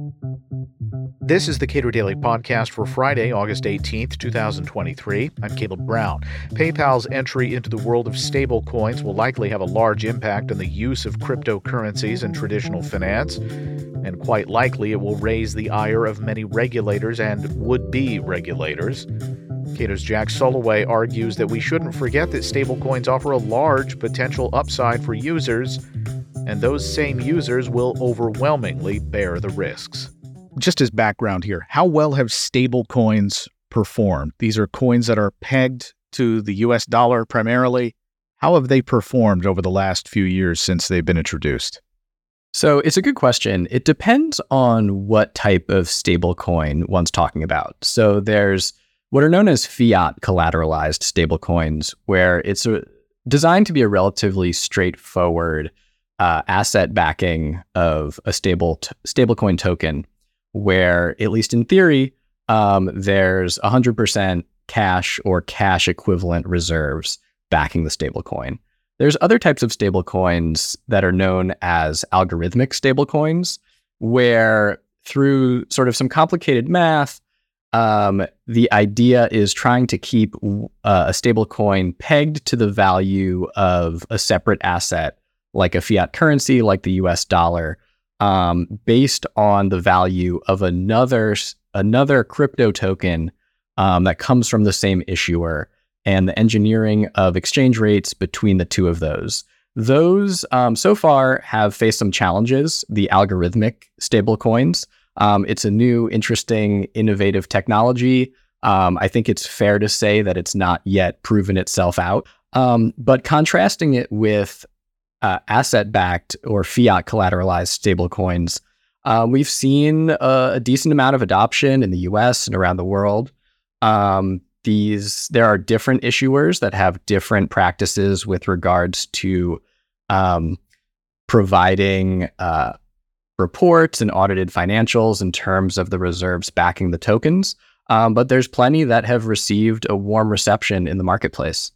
This is the Cato Daily Podcast for Friday, August 18th, 2023. I'm Caleb Brown. PayPal's entry into the world of stablecoins will likely have a large impact on the use of cryptocurrencies in traditional finance, and quite likely it will raise the ire of many regulators and would-be regulators. Cato's Jack Soloway argues that we shouldn't forget that stablecoins offer a large potential upside for users, and those same users will overwhelmingly bear the risks. Just as background here, how well have stablecoins performed? These are coins that are pegged to the US dollar primarily. How have they performed over the last few years since they've been introduced? So it's a good question. It depends on what type of stablecoin one's talking about. So there's what are known as fiat collateralized stablecoins, where it's designed to be a relatively straightforward asset backing of a stablecoin token, where, at least in theory, there's 100% cash or cash equivalent reserves backing the stablecoin. There's other types of stablecoins that are known as algorithmic stablecoins, where through sort of some complicated math, the idea is trying to keep a stablecoin pegged to the value of a separate asset, like a fiat currency, like the US dollar, based on the value of another crypto token that comes from the same issuer, and the engineering of exchange rates between the two of those. Those so far have faced some challenges, the algorithmic stablecoins. It's a new, interesting, innovative technology. I think it's fair to say that it's not yet proven itself out. But contrasting it with asset-backed or fiat collateralized stablecoins, we've seen a decent amount of adoption in the US and around the world. There are different issuers that have different practices with regards to providing reports and audited financials in terms of the reserves backing the tokens. But there's plenty that have received a warm reception in the marketplace.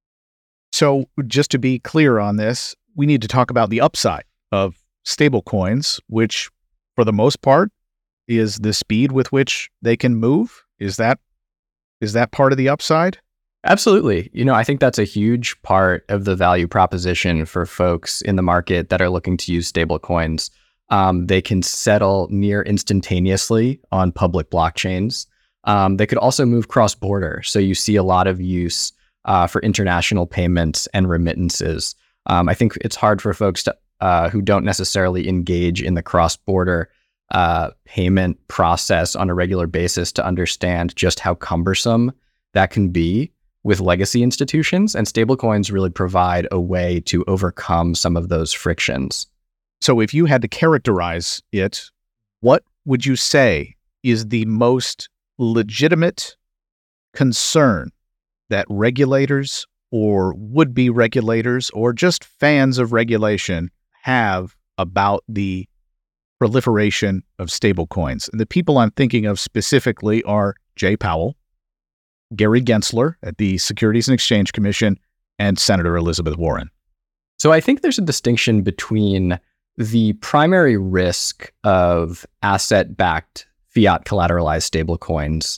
So just to be clear on this, we need to talk about the upside of stablecoins, which for the most part is the speed with which they can move. Is that part of the upside? Absolutely. I think that's a huge part of the value proposition for folks in the market that are looking to use stablecoins. They can settle near instantaneously on public blockchains. They could also move cross-border. So you see a lot of use for international payments and remittances. I think it's hard for folks who don't necessarily engage in the cross-border payment process on a regular basis to understand just how cumbersome that can be with legacy institutions. And stablecoins really provide a way to overcome some of those frictions. So if you had to characterize it, what would you say is the most legitimate concern that regulators or would-be regulators or just fans of regulation have about the proliferation of stablecoins? And the people I'm thinking of specifically are Jay Powell, Gary Gensler at the Securities and Exchange Commission, and Senator Elizabeth Warren. So I think there's a distinction between the primary risk of asset-backed fiat collateralized stablecoins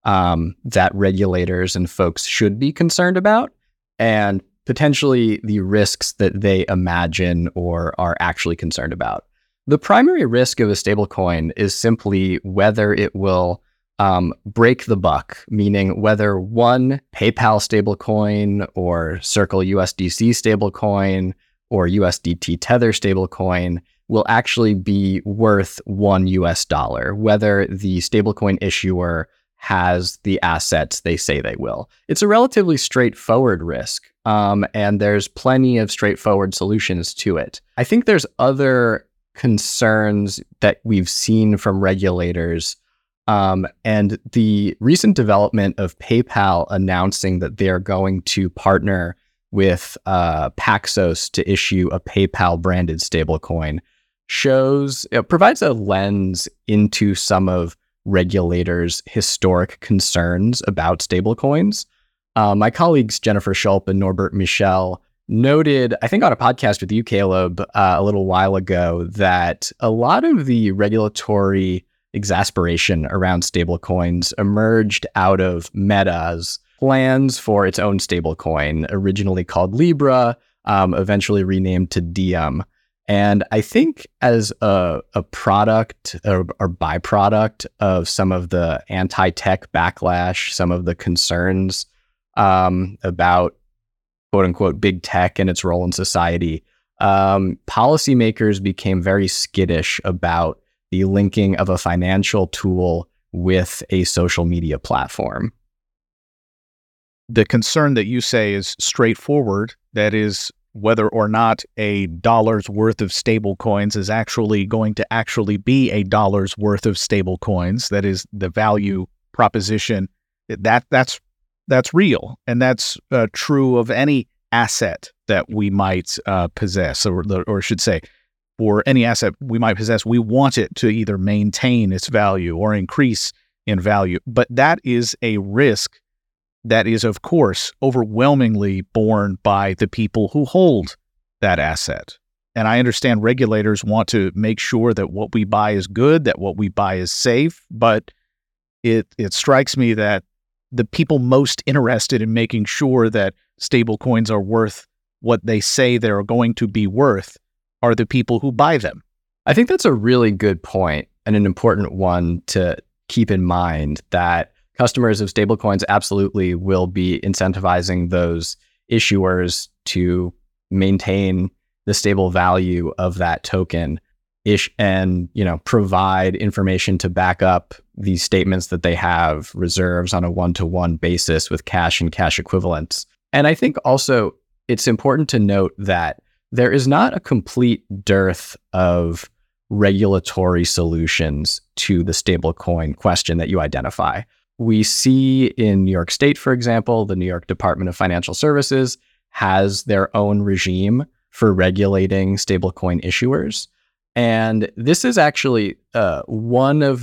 that regulators and folks should be concerned about, and potentially the risks that they imagine or are actually concerned about. The primary risk of a stablecoin is simply whether it will break the buck, meaning whether one PayPal stablecoin or Circle USDC stablecoin or USDT Tether stablecoin will actually be worth $1, whether the stablecoin issuer has the assets they say they will. It's a relatively straightforward risk, and there's plenty of straightforward solutions to it. I think there's other concerns that we've seen from regulators, and the recent development of PayPal announcing that they are going to partner with Paxos to issue a PayPal-branded stablecoin provides a lens into some of regulators' historic concerns about stablecoins. My colleagues Jennifer Schulp and Norbert Michel noted, I think on a podcast with you, Caleb, a little while ago, that a lot of the regulatory exasperation around stablecoins emerged out of Meta's plans for its own stablecoin, originally called Libra, eventually renamed to Diem. And I think as a product or byproduct of some of the anti-tech backlash, some of the concerns about quote unquote big tech and its role in society, policymakers became very skittish about the linking of a financial tool with a social media platform. The concern that you say is straightforward, that is, whether or not a dollar's worth of stable coins is actually going to actually be a dollar's worth of stable coins. That is the value proposition. That's real. And that's true of any asset that we might possess, or I should say, for any asset we might possess, we want it to either maintain its value or increase in value. But that is a risk that is, of course, overwhelmingly borne by the people who hold that asset. And I understand regulators want to make sure that what we buy is good, that what we buy is safe, but it strikes me that the people most interested in making sure that stable coins are worth what they say they're going to be worth are the people who buy them. I think that's a really good point and an important one to keep in mind, that customers of stablecoins absolutely will be incentivizing those issuers to maintain the stable value of that token and provide information to back up these statements that they have reserves on a one-to-one basis with cash and cash equivalents. And I think also it's important to note that there is not a complete dearth of regulatory solutions to the stablecoin question that you identify. We see in New York State, for example, the New York Department of Financial Services has their own regime for regulating stablecoin issuers. And this is actually one of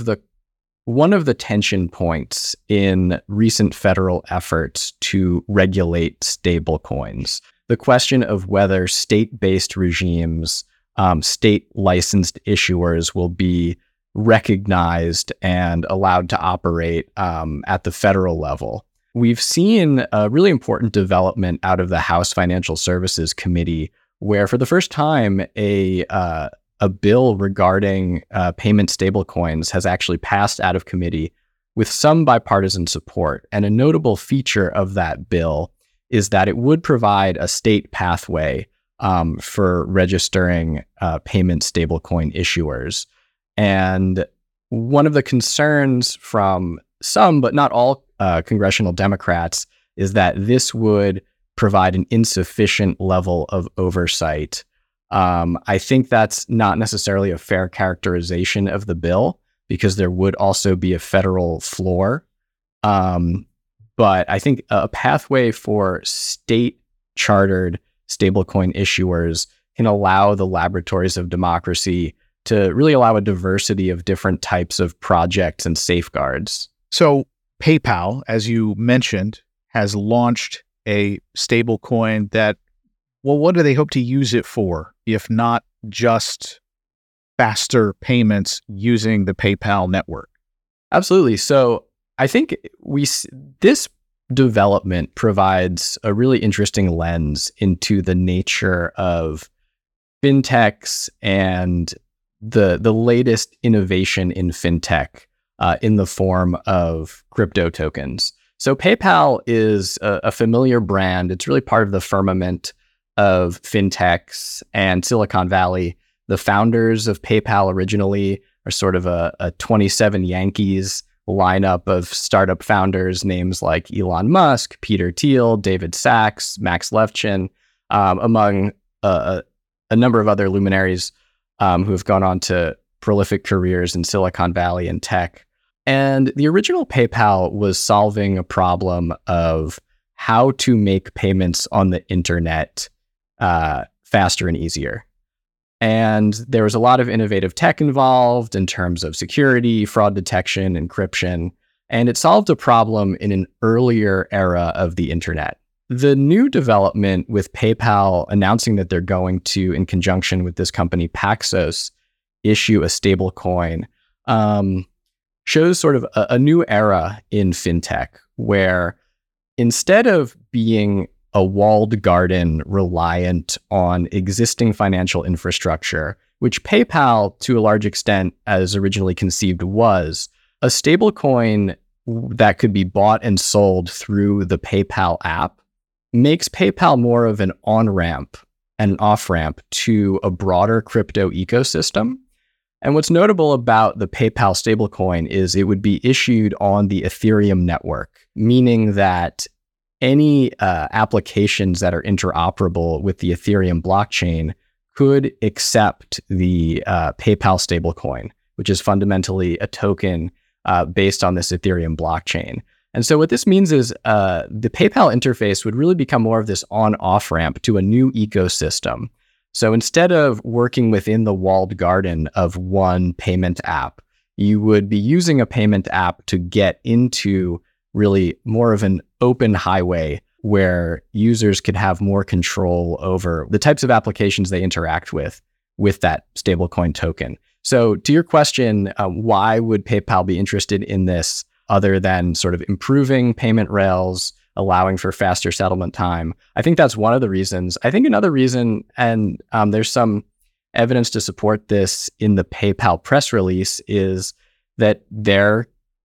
the tension points in recent federal efforts to regulate stablecoins. The question of whether state-based regimes, state-licensed issuers will be recognized and allowed to operate at the federal level. We've seen a really important development out of the House Financial Services Committee, where for the first time a bill regarding payment stablecoins has actually passed out of committee with some bipartisan support. And a notable feature of that bill is that it would provide a state pathway for registering payment stablecoin issuers. And one of the concerns from some, but not all, congressional Democrats is that this would provide an insufficient level of oversight. I think that's not necessarily a fair characterization of the bill, because there would also be a federal floor. But I think a pathway for state-chartered stablecoin issuers can allow the laboratories of democracy to really allow a diversity of different types of projects and safeguards. So PayPal, as you mentioned, has launched a stablecoin that, well, what do they hope to use it for, if not just faster payments using the PayPal network? Absolutely. So I think this development provides a really interesting lens into the nature of fintechs and the latest innovation in fintech in the form of crypto tokens. So PayPal is a familiar brand. It's really part of the firmament of fintechs and Silicon Valley. The founders of PayPal originally are sort of a 27 Yankees lineup of startup founders, names like Elon Musk, Peter Thiel, David Sachs, Max Levchin, among a number of other luminaries who have gone on to prolific careers in Silicon Valley and tech. And the original PayPal was solving a problem of how to make payments on the internet faster and easier. And there was a lot of innovative tech involved in terms of security, fraud detection, encryption, and it solved a problem in an earlier era of the internet. The new development with PayPal announcing that they're going to, in conjunction with this company Paxos, issue a stable coin shows sort of a new era in fintech, where instead of being a walled garden reliant on existing financial infrastructure, which PayPal, to a large extent, as originally conceived, was, a stablecoin that could be bought and sold through the PayPal app makes PayPal more of an on-ramp and off-ramp to a broader crypto ecosystem. And what's notable about the PayPal stablecoin is it would be issued on the Ethereum network, meaning that any applications that are interoperable with the Ethereum blockchain could accept the PayPal stablecoin, which is fundamentally a token based on this Ethereum blockchain. And so what this means is the PayPal interface would really become more of this on-off ramp to a new ecosystem. So instead of working within the walled garden of one payment app, you would be using a payment app to get into really more of an open highway where users could have more control over the types of applications they interact with that stablecoin token. So to your question, why would PayPal be interested in this other than sort of improving payment rails, allowing for faster settlement time? I think that's one of the reasons. I think another reason, and there's some evidence to support this in the PayPal press release, is that there,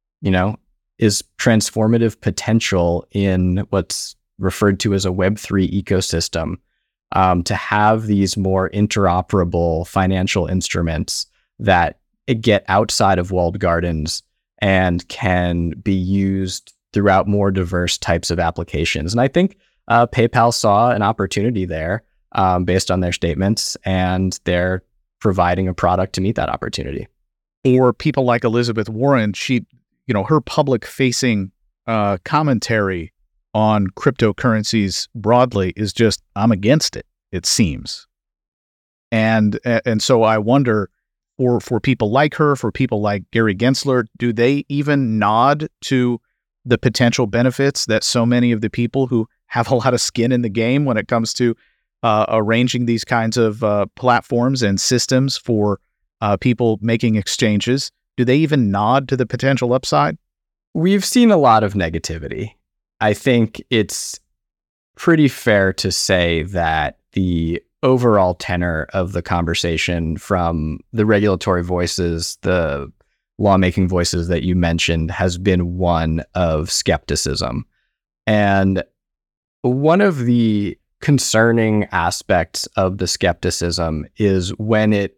is transformative potential in what's referred to as a Web3 ecosystem, to have these more interoperable financial instruments that get outside of walled gardens and can be used throughout more diverse types of applications. And I think PayPal saw an opportunity there based on their statements, and they're providing a product to meet that opportunity. Or people like Elizabeth Warren, her public-facing commentary on cryptocurrencies broadly is just, I'm against it, it seems. And so I wonder, for people like her, for people like Gary Gensler, do they even nod to the potential benefits that so many of the people who have a lot of skin in the game when it comes to arranging these kinds of platforms and systems for people making exchanges? Do they even nod to the potential upside? We've seen a lot of negativity. I think it's pretty fair to say that the overall tenor of the conversation from the regulatory voices, the lawmaking voices that you mentioned, has been one of skepticism. And one of the concerning aspects of the skepticism is when it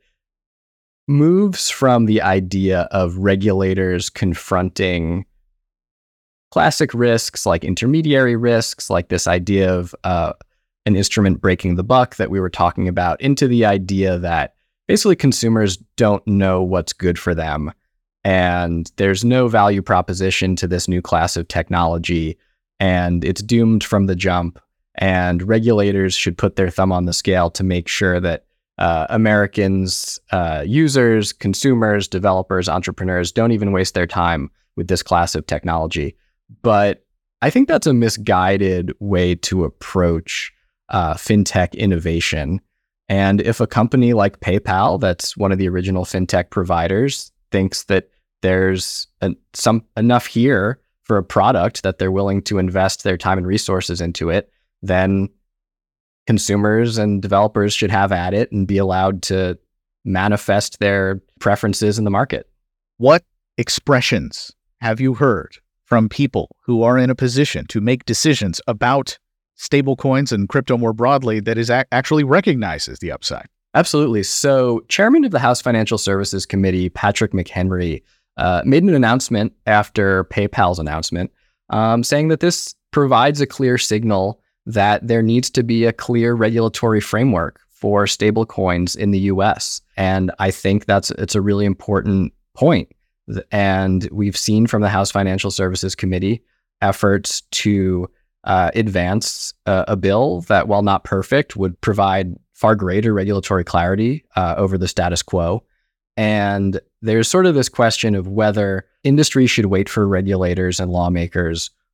moves from the idea of regulators confronting classic risks like intermediary risks, like this idea of an instrument breaking the buck that we were talking about, into the idea that basically consumers don't know what's good for them, and there's no value proposition to this new class of technology, and it's doomed from the jump, and regulators should put their thumb on the scale to make sure that Americans, users, consumers, developers, entrepreneurs don't even waste their time with this class of technology. But I think that's a misguided way to approach fintech innovation. And if a company like PayPal, that's one of the original fintech providers, thinks that there's enough here for a product that they're willing to invest their time and resources into it, then consumers and developers should have at it and be allowed to manifest their preferences in the market. What expressions have you heard from people who are in a position to make decisions about stablecoins and crypto more broadly that is actually recognizes the upside? Absolutely. So Chairman of the House Financial Services Committee, Patrick McHenry, made an announcement after PayPal's announcement, saying that this provides a clear signal that there needs to be a clear regulatory framework for stablecoins in the US. And I think it's a really important point. And we've seen from the House Financial Services Committee efforts to advance a bill that, while not perfect, would provide far greater regulatory clarity over the status quo. And there's sort of this question of whether industry should wait for regulators and lawmakers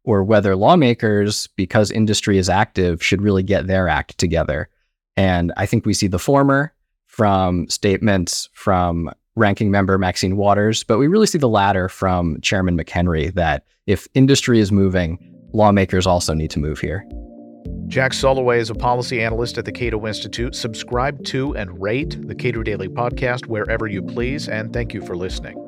or whether lawmakers, because industry is active, should really get their act together. And I think we see the former from statements from Ranking Member Maxine Waters, but we really see the latter from Chairman McHenry, that if industry is moving, lawmakers also need to move here. Jack Soloway is a policy analyst at the Cato Institute. Subscribe to and rate the Cato Daily Podcast wherever you please, and thank you for listening.